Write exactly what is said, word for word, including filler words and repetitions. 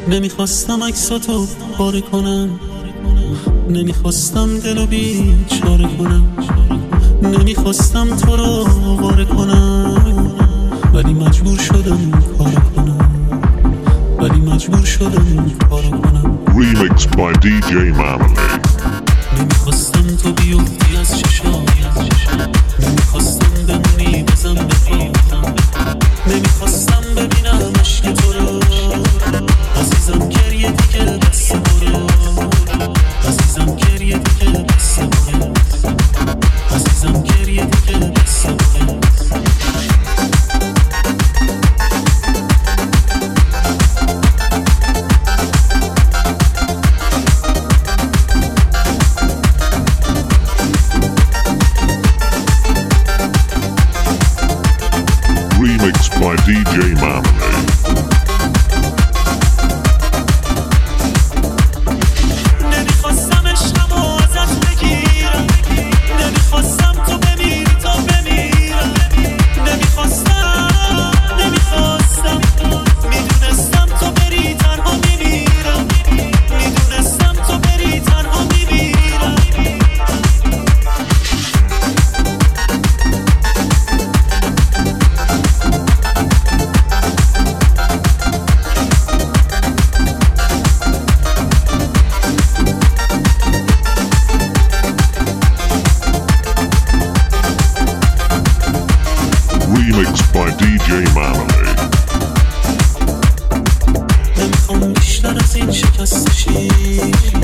نمیخواستم عکساتو پاره کنم، نمیخواستم دلو بیچاره کنم، نمیخواستم تو رو واره کنم، ولی مجبور شدم این کارو کنم، ولی مجبور شدم این کارو کنم. Remix by دی جی Marmalade. نمیخواستم تو بیفتی از چشام، نمیخواستم بمونی بزن بخوام، نمیخواستم ببینم عشق تو رو، عزیزم گریه دیگه بس برو، عزیزم گریه دیگه بس برو، عزیزم گریه دیگه بس برو. Remix by دی جی Marmalade. نمیخواستم عشقمو ازت بگیرم، نمیخواستم تو بمیری تا بمیرم، نمیخواستم نمیخواستم میدونستم تو بری تنها میمیرم، میدونستم تو بری تنها میمیرم. Remix by دی جی Marmalade. نمیخوام بیشتر از این شکست شی،